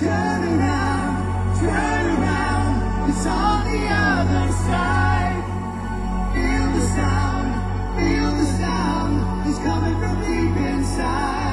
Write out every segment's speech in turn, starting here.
turn around, it's on the other side. Feel the sound, it's coming from deep inside.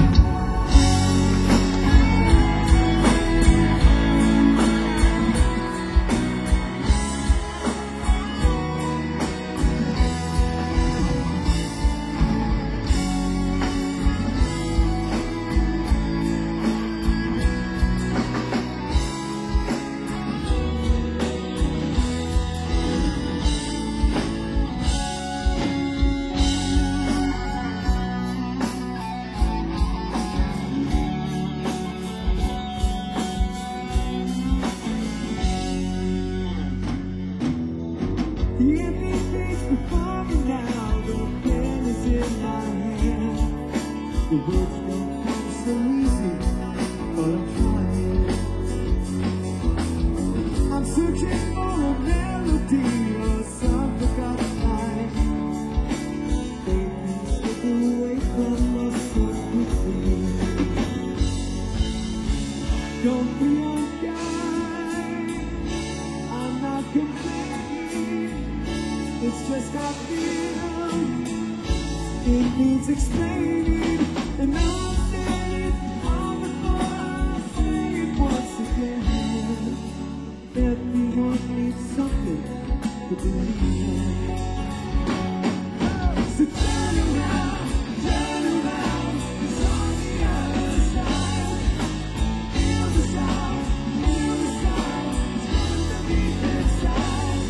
The empty space before me now, the pen is in my hand. The words don't come so easy, but I'm trying. I'm searching for a melody or some forgotten line. They can slip away from us so quickly. Don't be unkind, I'm not complaining. It's just how I feel. It needs explaining, and I'll say it all before I say it once again. Everyone needs something to believe in. So turn around, it's on the other side. Feel the sound, it's coming from deep inside.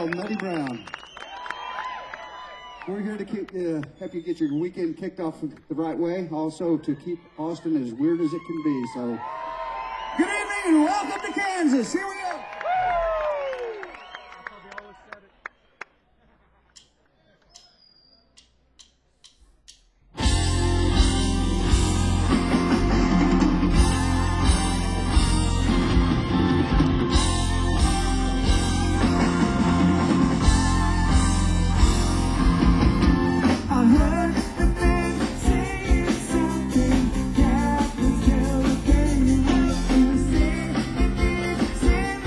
called Nutty Brown. We're here to help you get your weekend kicked off the right way, also to keep Austin as weird as it can be. So, good evening and welcome to Kansas. Here we go. I heard the man saying something that was hurricane. You were saying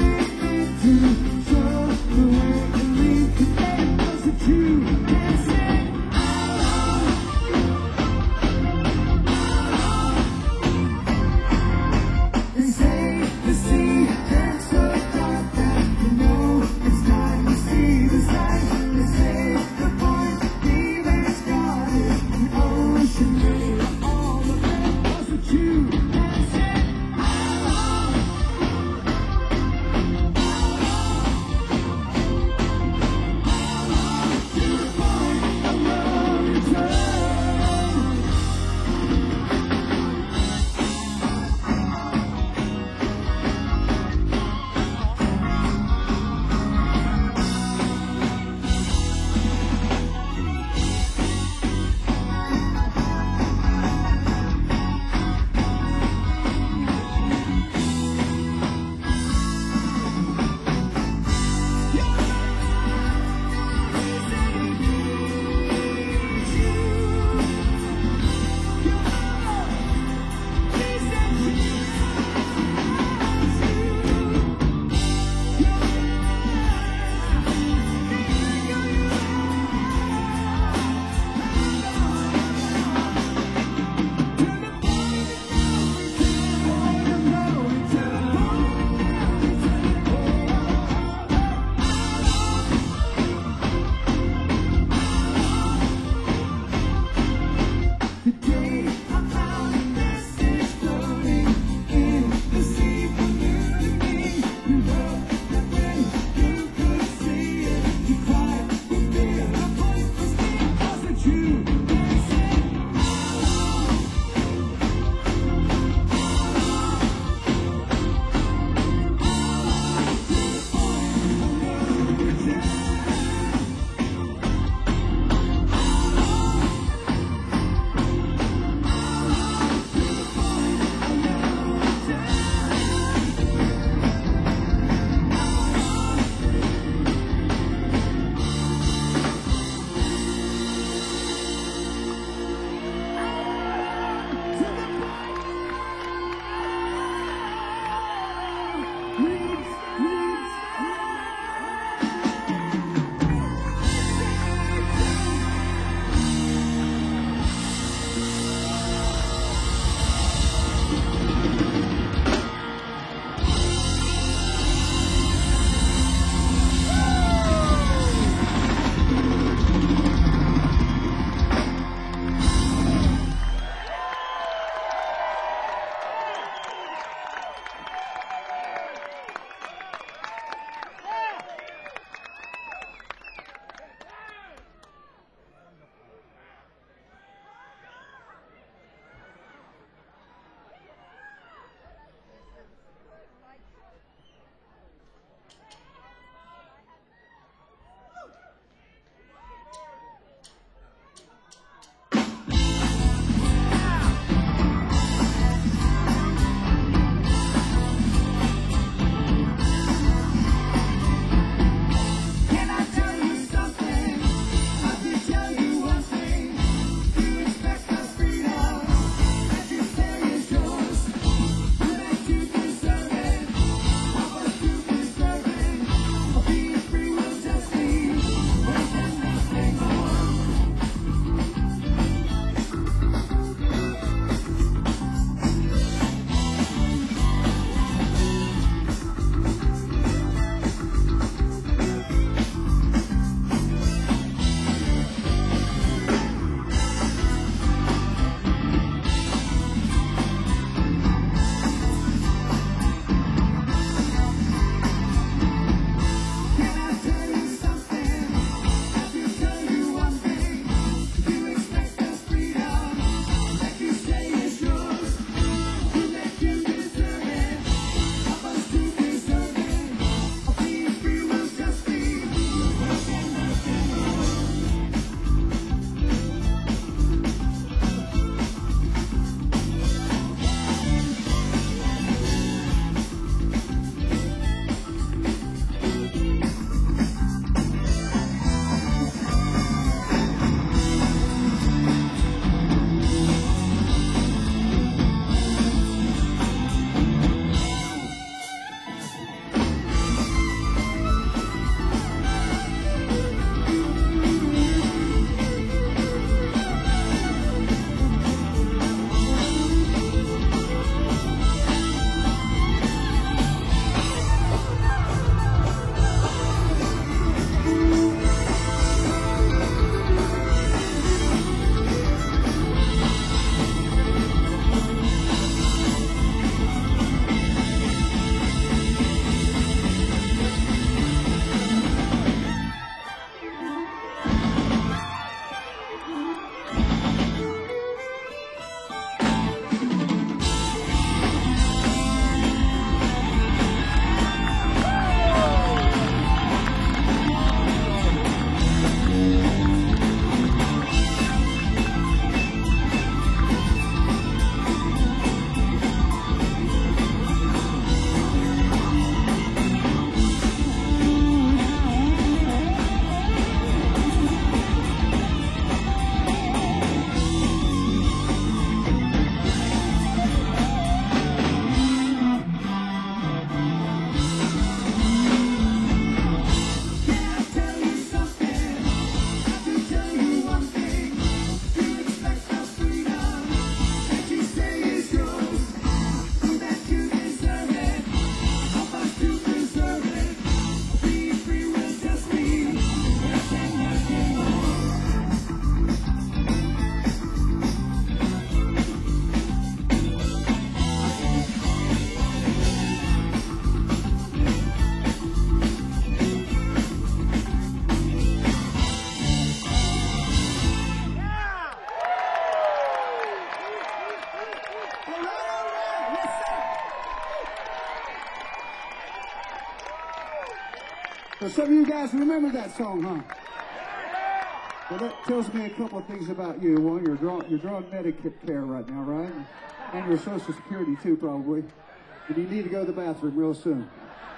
So some of you guys remember that song, huh? Well, that tells me a couple of things about you. One, you're drawing Medicare right now, right? And your Social Security, too, probably. And you need to go to the bathroom real soon.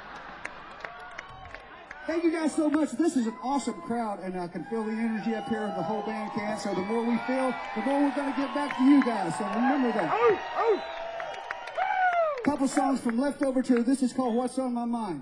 Thank you guys so much. This is an awesome crowd, and I can feel the energy up here, and the whole band can. So the more we feel, the more we're going to get back to you guys. So remember that. Couple songs from Leftover 2. This is called What's on My Mind.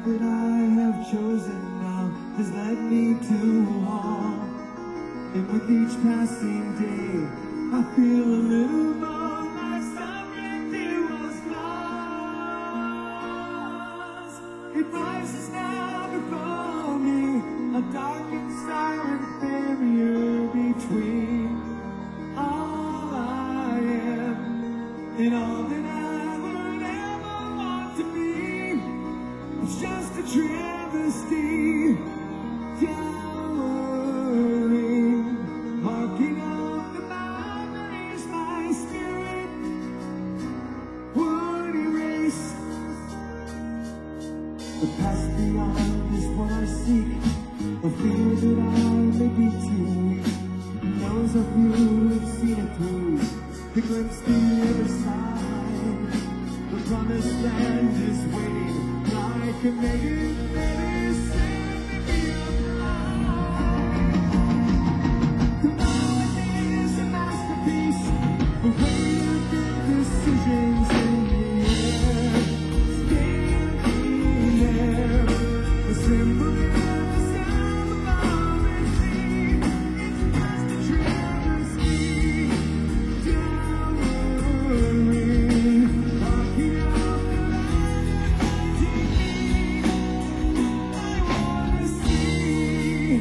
that I have chosen now has led me to walk. And with each passing day, I feel a little more like something was lost. It rises now before me, a dark and silent barrier between all I am and all that I would ever want to be. It's just a travesty, towering, marking out the boundaries my spirit would erase. The past beyond is what I seek, a fear that I may be too weak. Those of you who've seen it through, to glimpse the other side. The promised land is waiting, like a maiden that is sending me alive. The moment is a masterpiece, a way of good decisions in the air. Standing there, a symbol of the sound of love and sea. It's just a travesty, towering, walking up the line and I wanna see.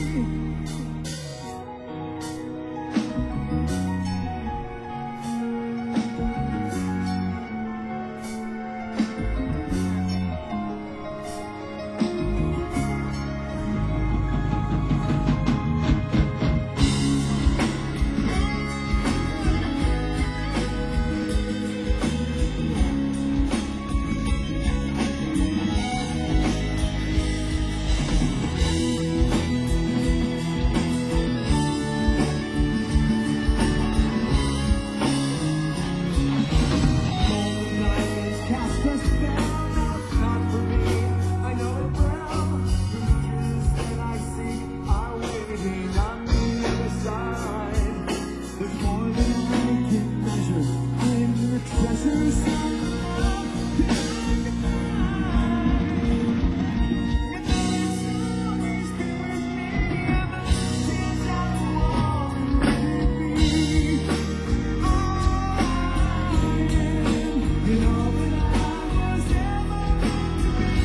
Cast a spell, no, it's not for me. I know it well. The riches that I seek are waiting on the other side. There's more than I can measure in the treasures of love that I can find. And though it's always been with me, I'm a chance out the wall and let it be. All I am, and all that I was ever meant to be,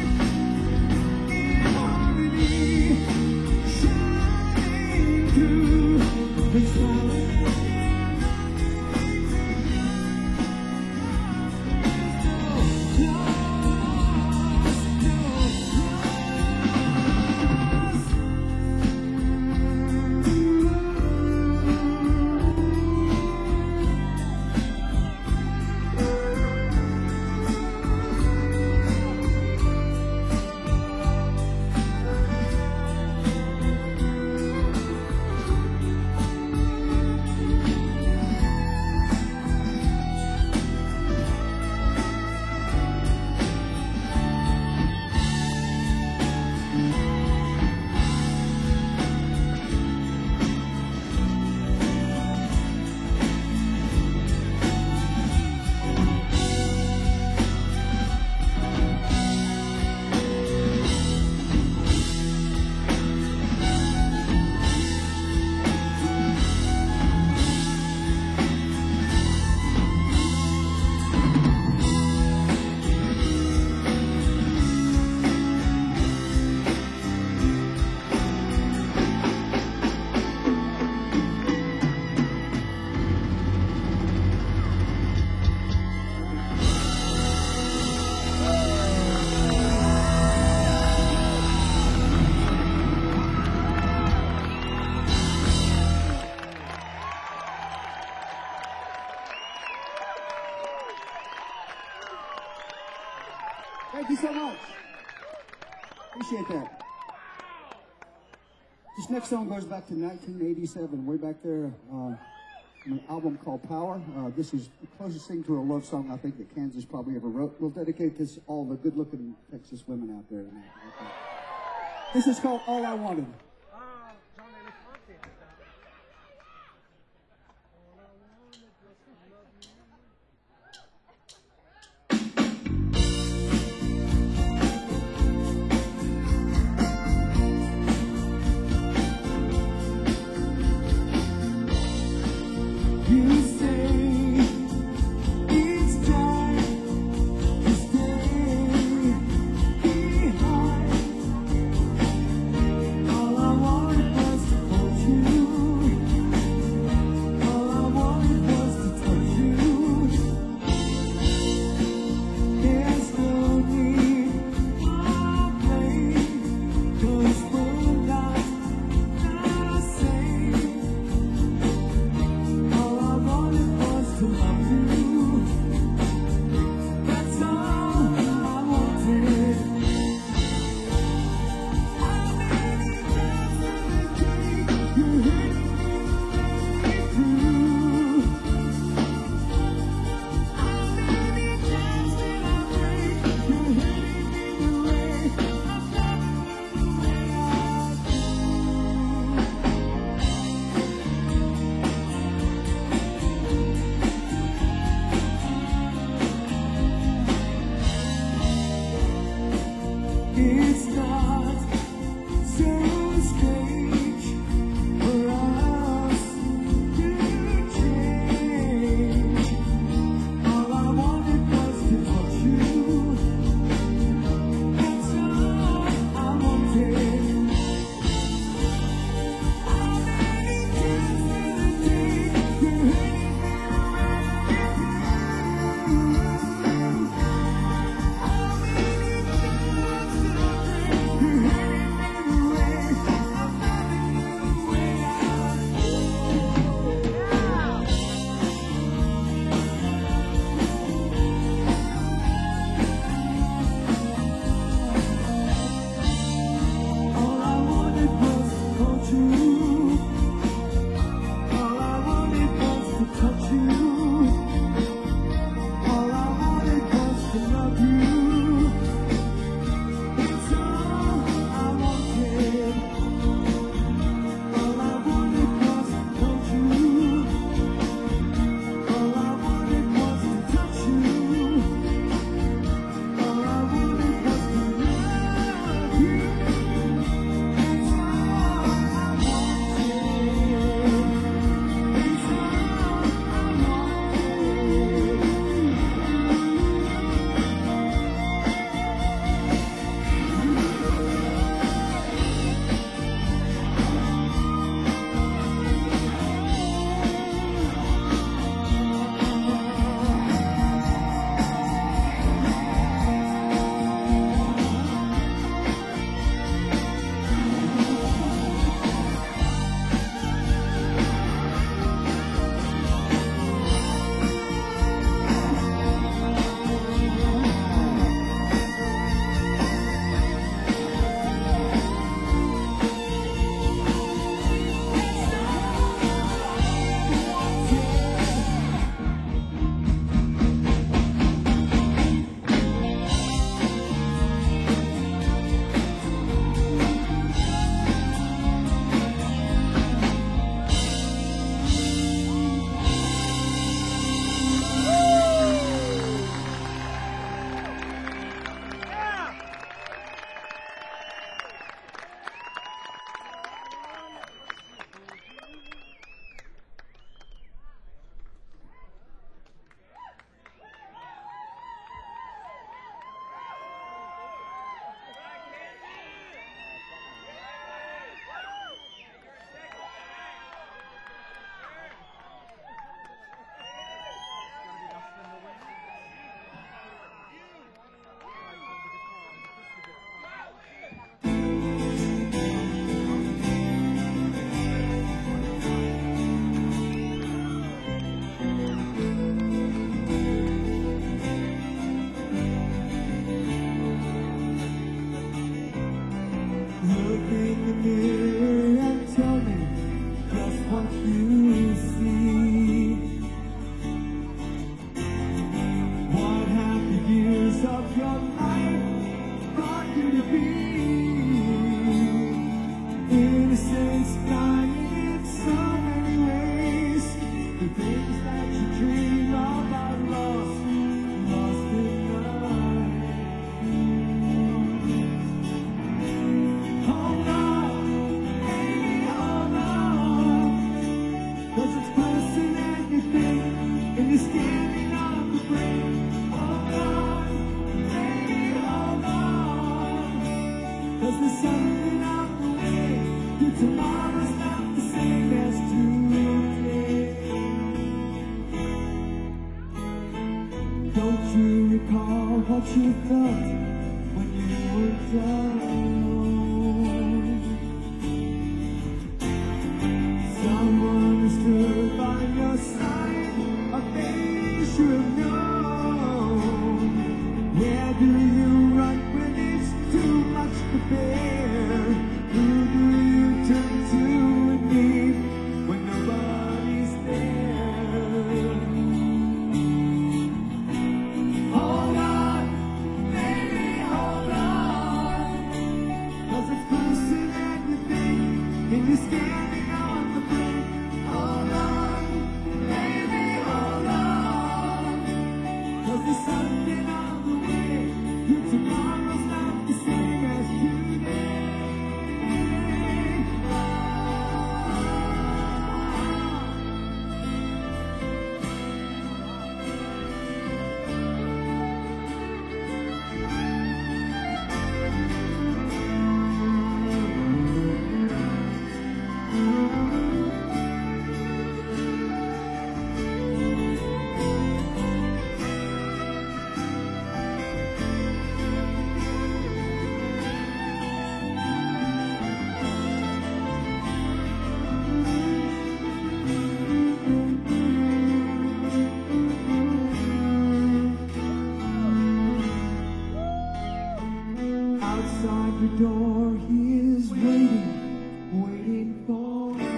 in harmony, shining through the silent Thank you so much. Appreciate that. This next song goes back to 1987, way back there, on an album called Power. This is the closest thing to a love song I think that Kansas probably ever wrote. We'll dedicate this to all the good-looking Texas women out there tonight. Okay. This is called All I Wanted. strange for us to change. All I wanted was to touch you. That's all I wanted. How many times will it take to hate me around you? How many times will it take to hate me the way I'm loving you the way I do? All I wanted was to hold you. All I wanted was to touch you. All I wanted was to love you. That's all I wanted. All I wanted was to hold you. All I wanted was to touch you. All I wanted was to love you. That's all I wanted. That's all Look in the mirror and tell me just what you see. What happy years of your life brought you to be? Innocence dying in so many ways. The things that you dream of are lost in night. Hold on, baby, hold on. 'Cause it's closer than you think, and you're standing on the brink. Hold on, baby, hold on. 'Cause there's something on the way. Your tomorrow's not the same as today. Don't you recall what you felt when you were young? Someone who stood by your side, a face you have known. Where do you run when it's too much to bear? Who do you turn to in need when nobody's there? Hold on, baby, hold on. 'Cause it's closer than you think, and you're standing on the brink. Hold on, baby, hold on. 'Cause there's something on the way. Your tomorrow's not the same as today. for he is waiting, waiting for you.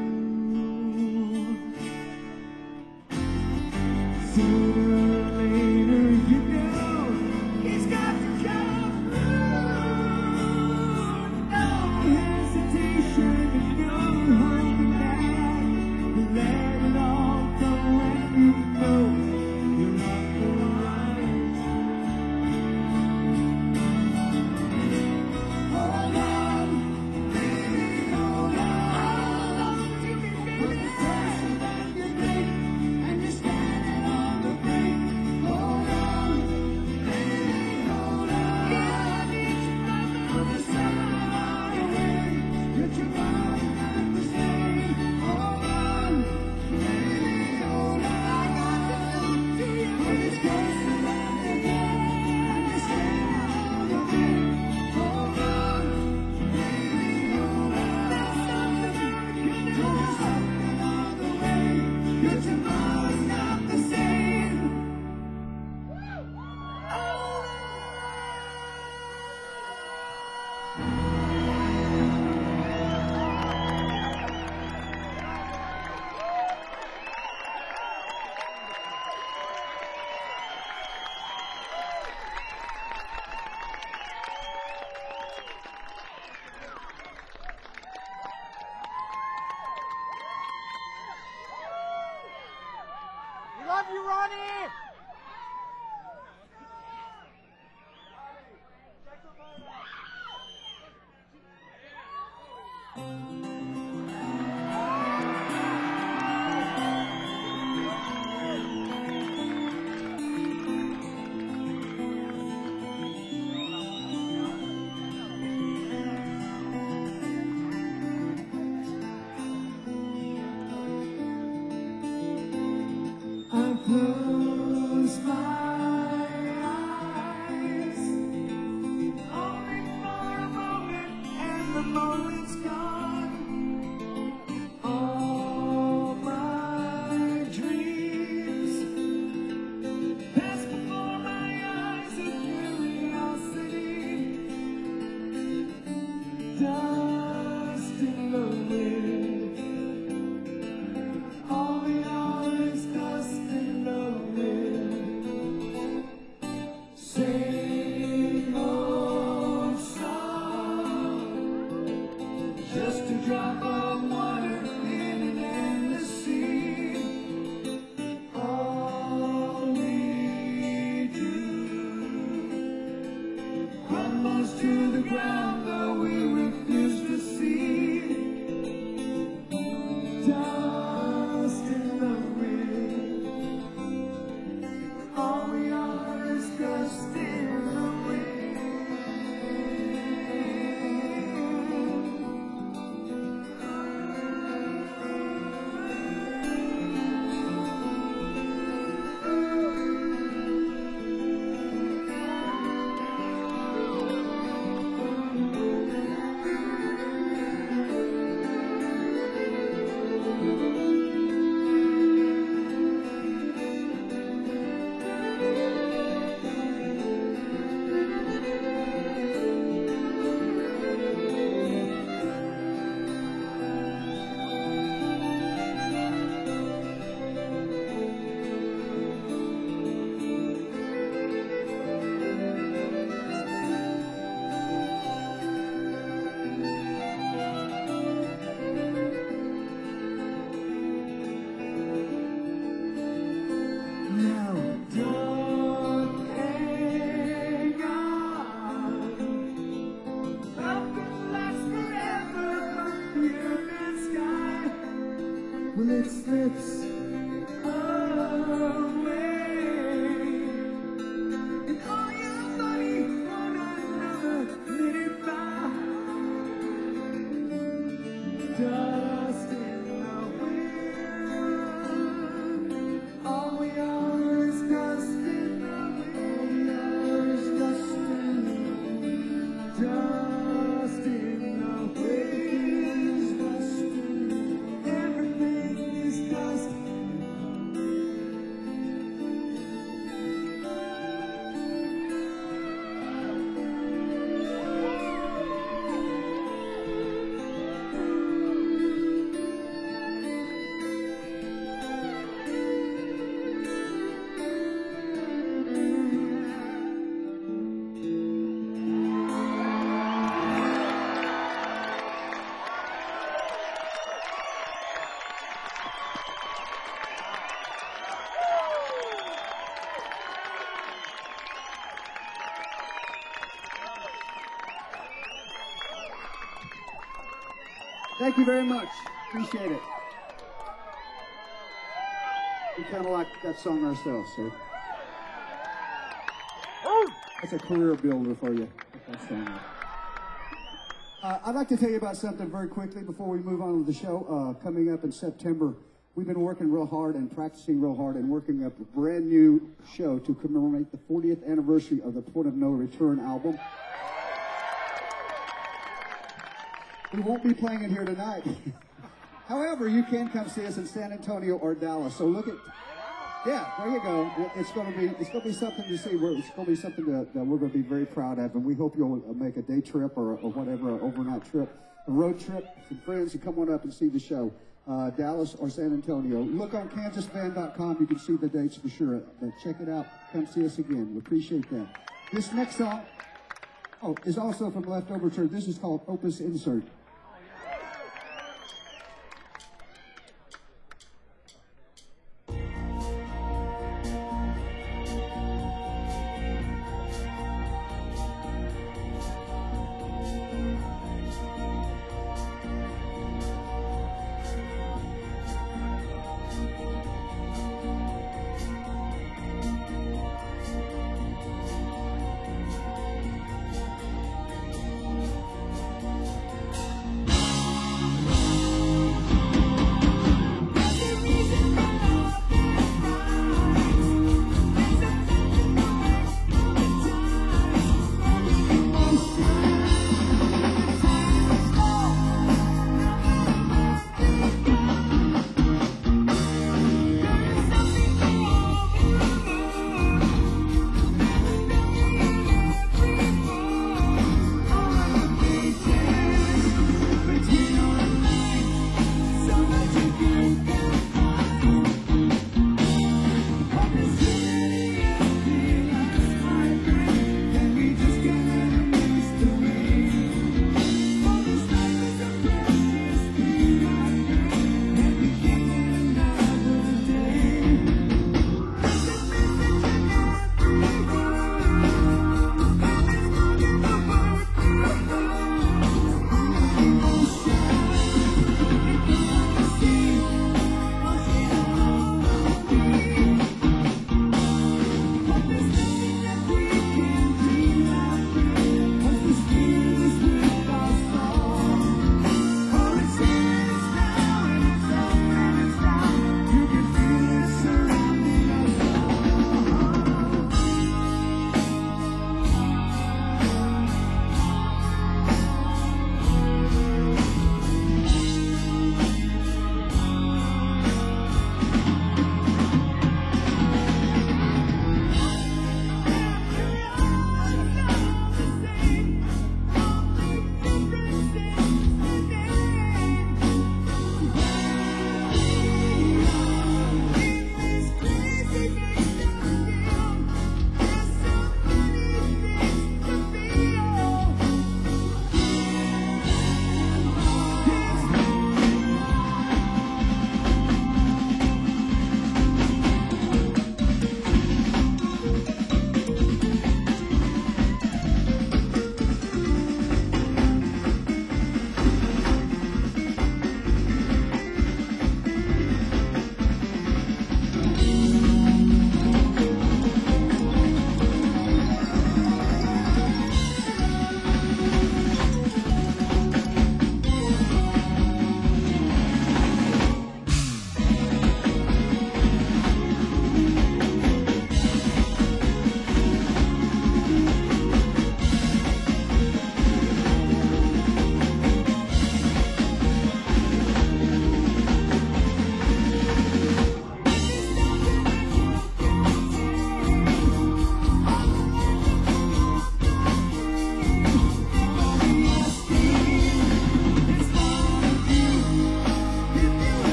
Sooner or later, you know, he's got to come through. No hesitation, no holding back. Let it all come when you know you're on the right. Hold on, baby, hold on. You can feel the pressure that you think, and you're standing on the brink. Hold on, baby, hold on. Yeah, I need you right on the side. Get your body back to stay. Hold on, baby, hold on. I got to talk to you when it's closer than you get, and you're standing on the brink. Hold on, baby, hold on. There's something I can do. There's something on the way. Your tomorrow's not the same. We love you, Ronnie! I close my eyes, only for a moment, and the moment's gone. All my dreams pass before my eyes in curiosity, dust in the wind. All we are is dust in the wind. Same old song, just a drop of water in an endless sea. All we do crumbles to the ground, though we refuse to see. Dust in the wind. All we are is dust in the wind. Now don't hang on. Nothing lasts forever but the earth and sky. When it slips away, and all your money on another minute by. Dust in the wind. All we are is dust in the wind. All we are is dust in the wind. Dust in the wind. Everything is dust Thank you very much. Appreciate it. We kind of like that song ourselves, so. That's a career builder for you. That song. I'd like to tell you about something very quickly before we move on with the show. Coming up in September, we've been working real hard and practicing real hard and working up a brand new show to commemorate the 40th anniversary of the Point of No Return album. We won't be playing it here tonight. However, you can come see us in San Antonio or Dallas. So look at, yeah, there you go. It's going to be something to see. It's going to be something that we're going to be very proud of, and we hope you'll make a day trip or whatever, an overnight trip, a road trip, some friends, and come on up and see the show. Dallas or San Antonio. Look on KansasFan.com. You can see the dates for sure. But check it out. Come see us again. We appreciate that. This next song, is also from Leftover Church. This is called Opus Insert.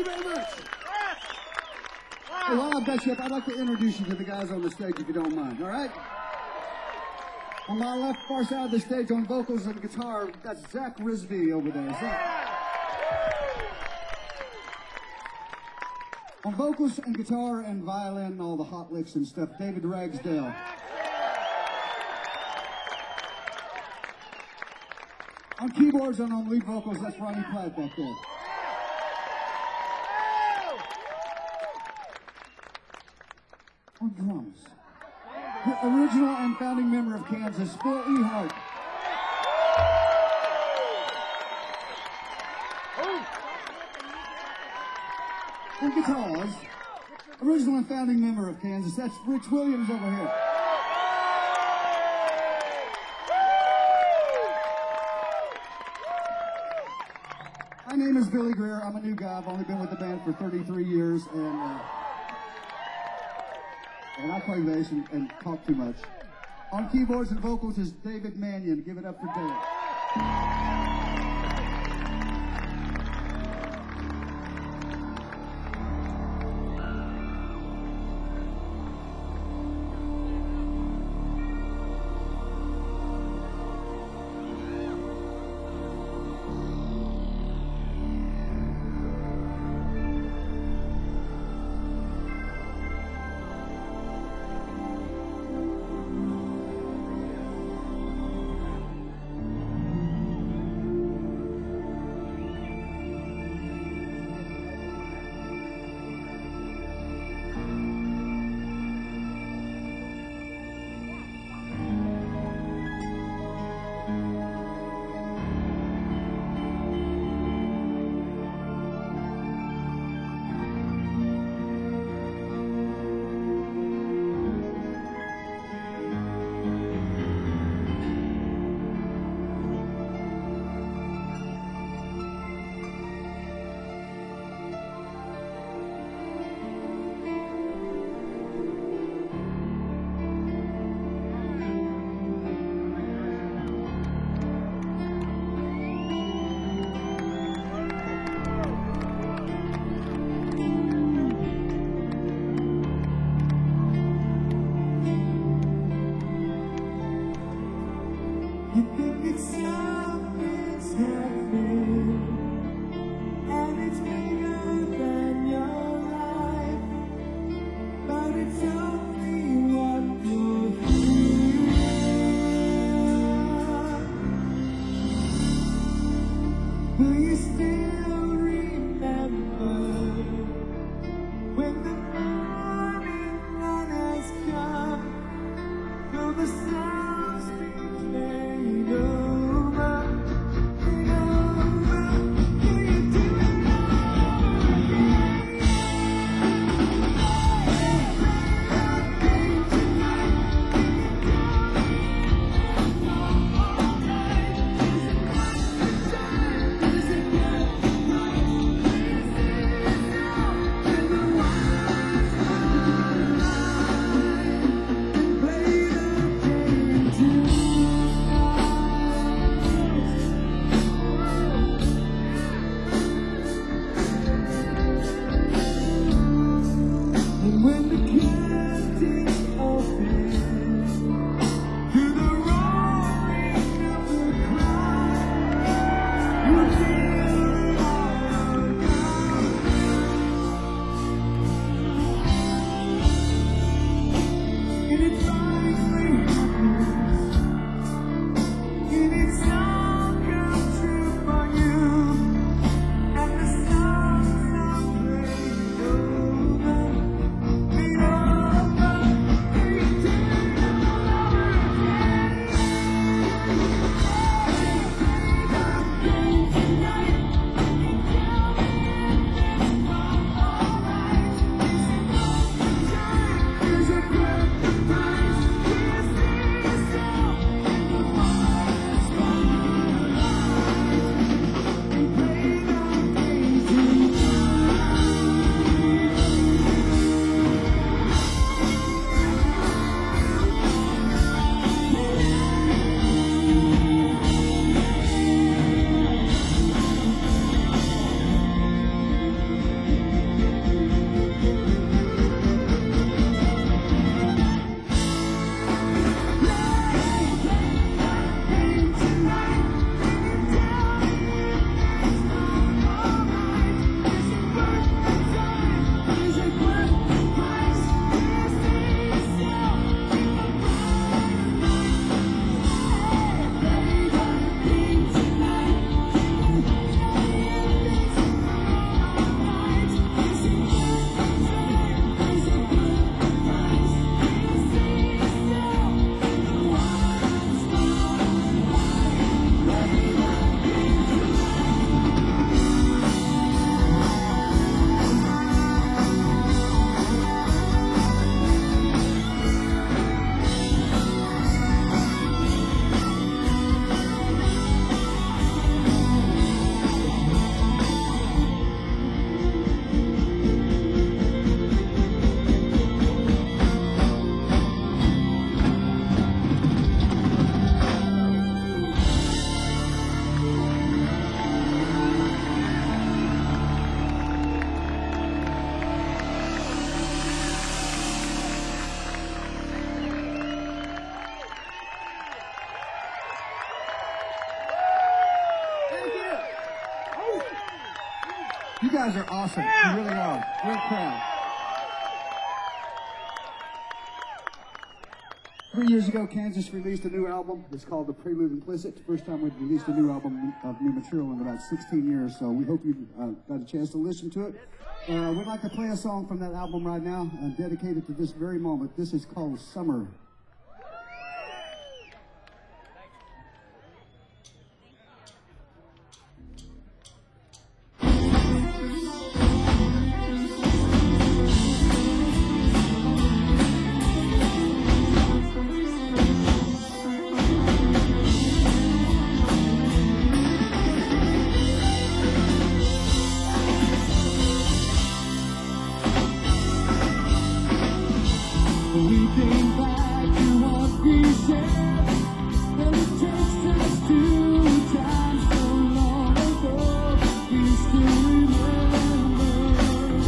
very much. Hey, while I bet you up, I'd like to introduce you to the guys on the stage, if you don't mind, all right? On my left, far side of the stage, on vocals and guitar, that's Zach Risby over there. Zach. On vocals and guitar and violin and all the hot licks and stuff, David Ragsdale. On keyboards and on lead vocals, that's Ronnie Platt back there. On drums, the original and founding member of Kansas, Phil Ehart. On guitars, original and founding member of Kansas, that's Rich Williams over here. My name is Billy Greer. I'm a new guy. I've only been with the band for 33 years, and I play bass and talk too much. On keyboards and vocals is David Mannion. Give it up for Dave. guys are awesome. You really are. Great crowd. 3 years ago, Kansas released a new album. It's called The Prelude Implicit. First time we've released a new album of new material in about 16 years, so we hope you got a chance to listen to it. We'd like to play a song from that album right now and dedicate it to this very moment. This is called Summer. We came back to what we said, and it takes us to time so long ago. We still remember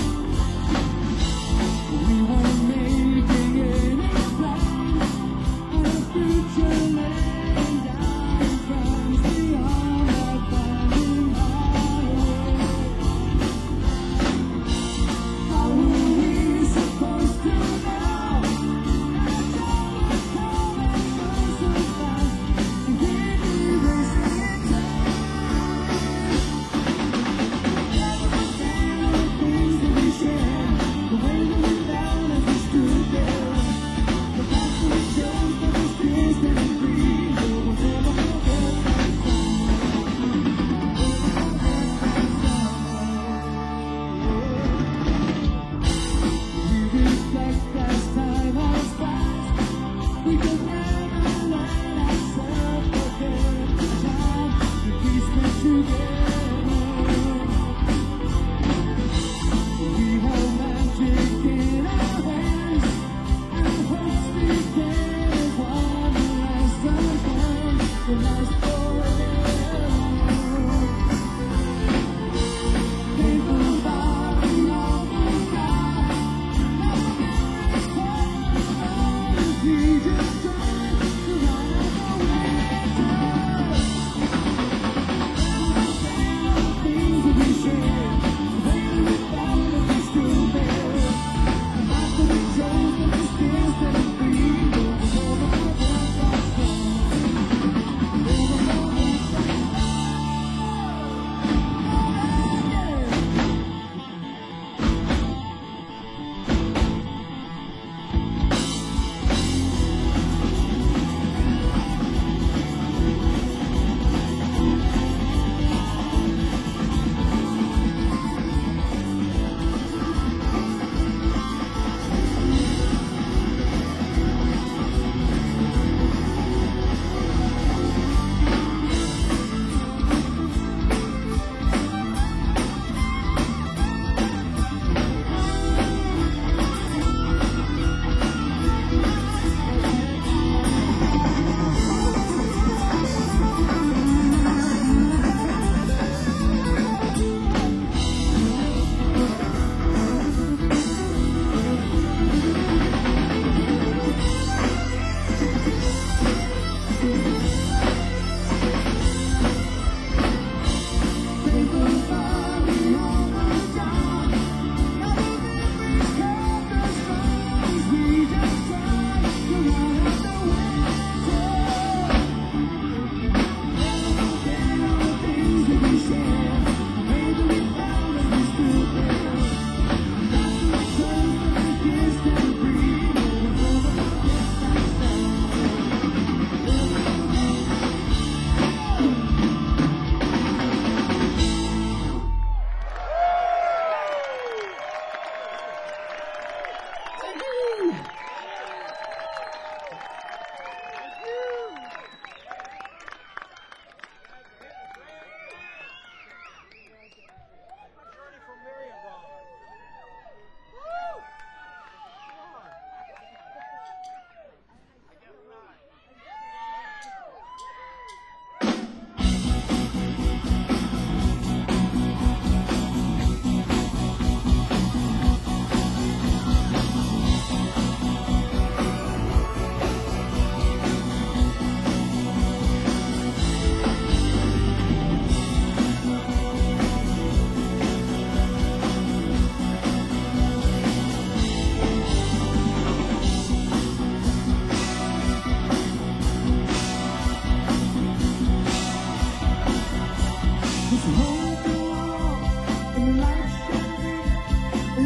we weren't making any plans, and a future laying down plans beyond our finding highway. How were we supposed to know?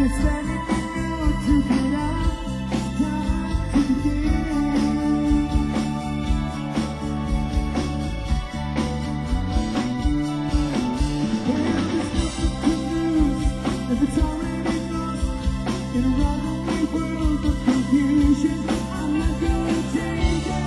It's letting me know to get up, time to begin. Well, there's nothing to lose if it's already lost in a runaway world of confusion. I'm not gonna change it.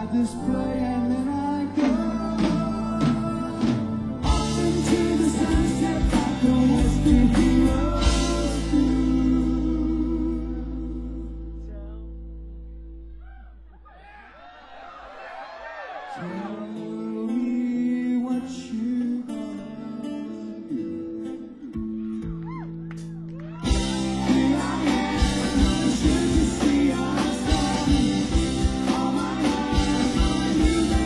at this play and then I go up into the sunset like a whiskey hero. Tell me what you gonna do. Here I am, should you see our song? All my life I knew that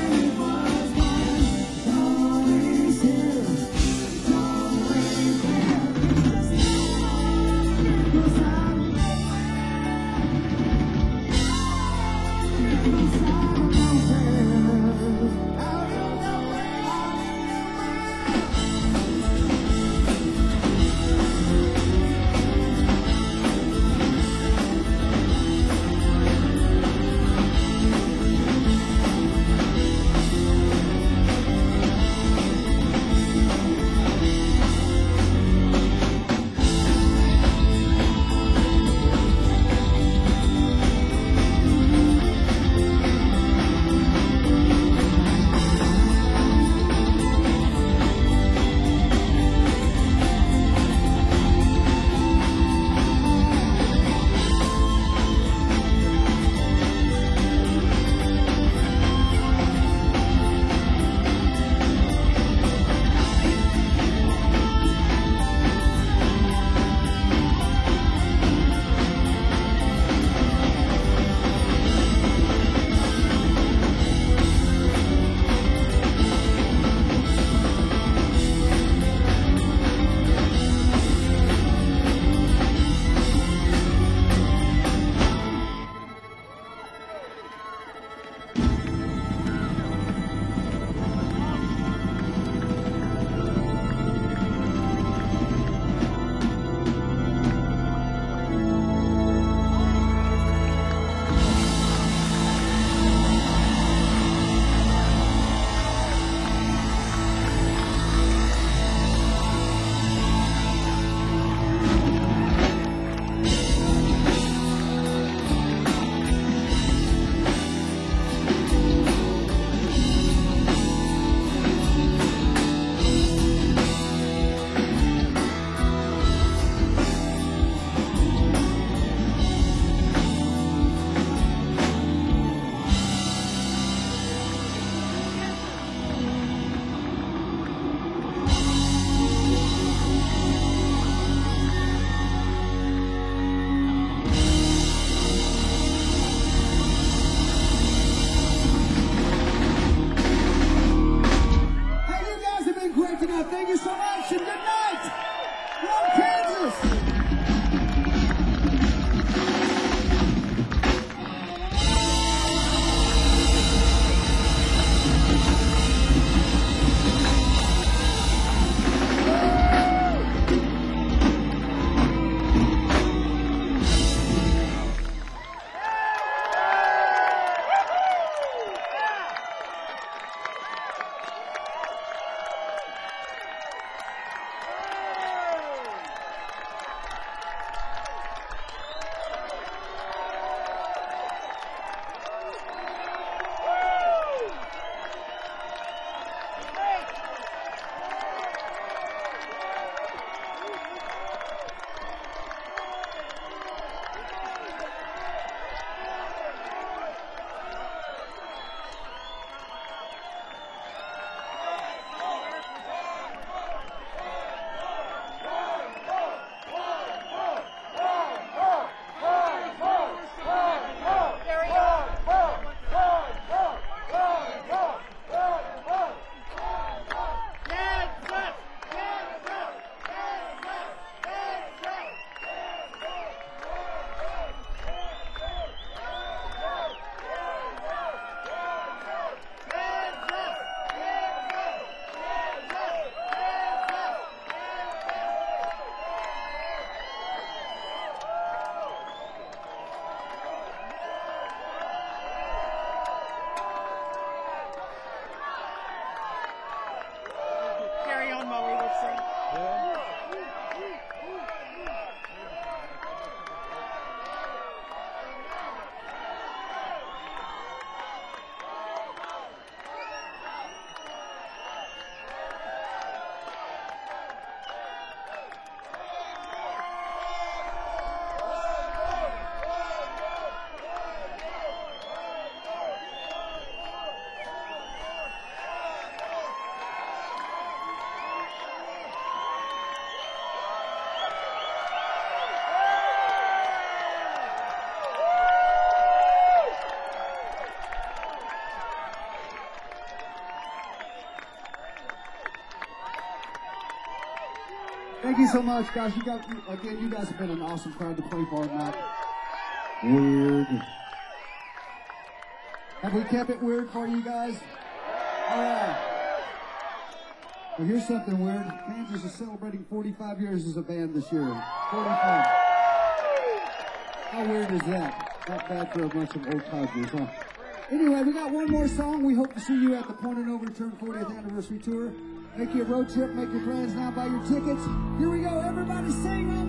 Thank you so much, guys. You guys have been an awesome crowd to play for tonight. Weird. Have we kept it weird for you guys? All right. Well, here's something weird. Kansas is celebrating 45 years as a band this year. 45. How weird is that? Not bad for a bunch of old codgers, huh? Anyway, we got one more song. We hope to see you at the Point of No Return 40th Anniversary Tour. Make your road trip, make your plans now, buy your tickets. Here we go, everybody sing on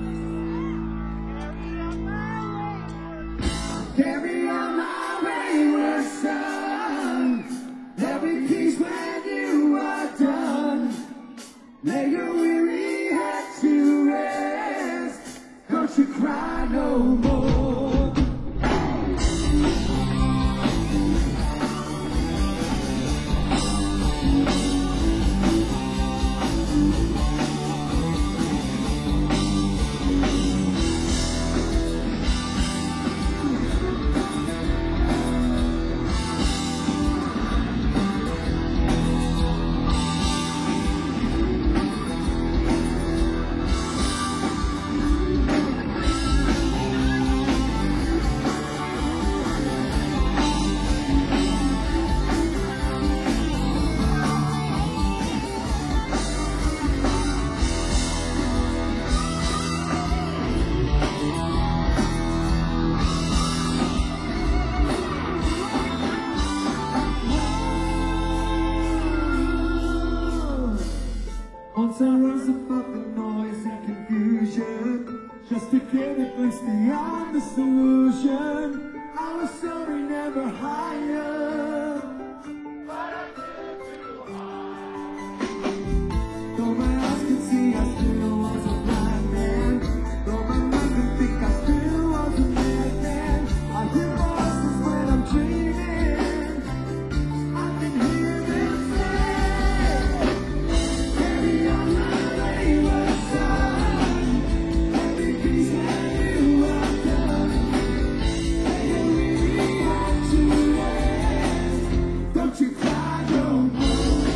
this. Carry on my wayward son. There'll be peace when you are done. Lay your weary head to rest. Don't you cry no more. Once I rose above the noise and confusion, just to get a glimpse beyond the solution. I was sorry, never higher. Though my eyes could see, I still was a blind man. Though my mind could think, I still was a madman. I hear voices when I'm dreaming. I can hear them say, carry on my wayward son. Every peace when you are done. Lay your weary head to rest. Don't you cry no more.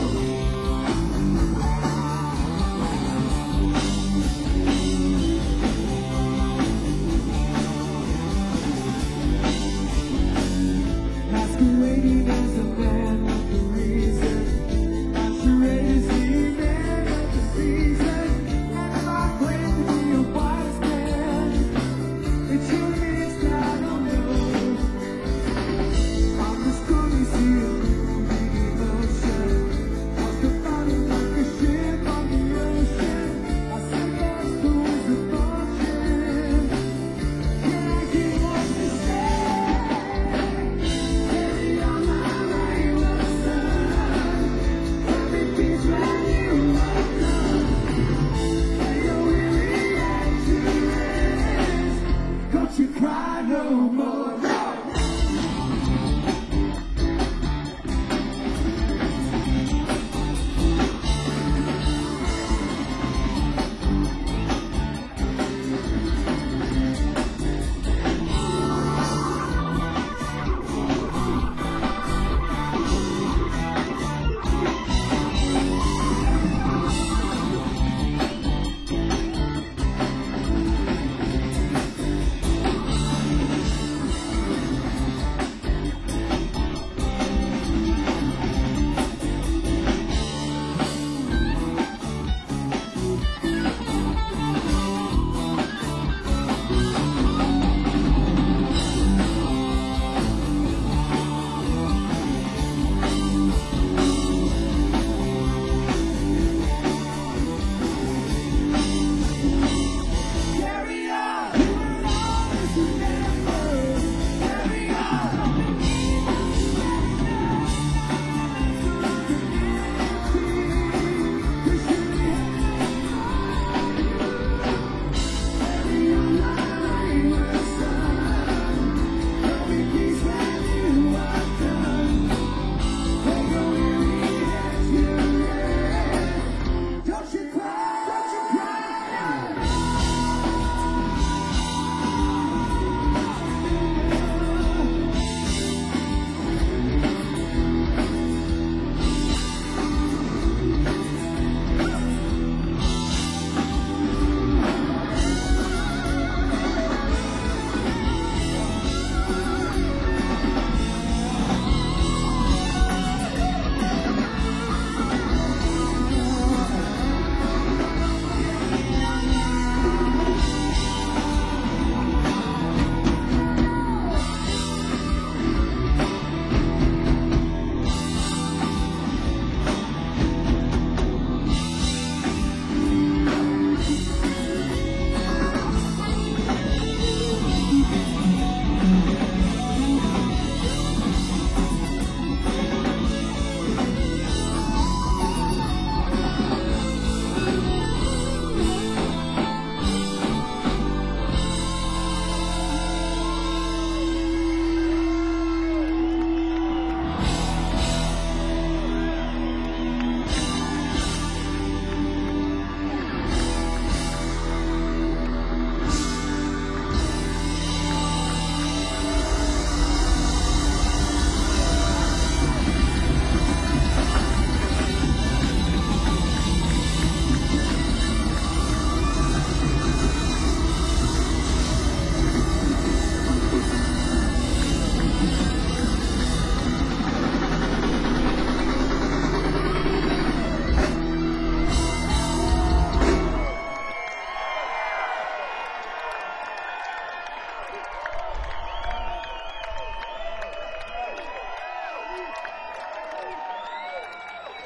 Masquerading as a man with a reason. Masquerade is the man of the season. And if I claim to be a wise man, it sure means that I don't know. I'm just gonna see a moving emotion. Like a fountain, like a ship on the ocean. I said those fools of fortune. Can I get what to say? Carry on my wayward son. Every peace when you are done. Lay your weary head to rest. Don't you cry no more.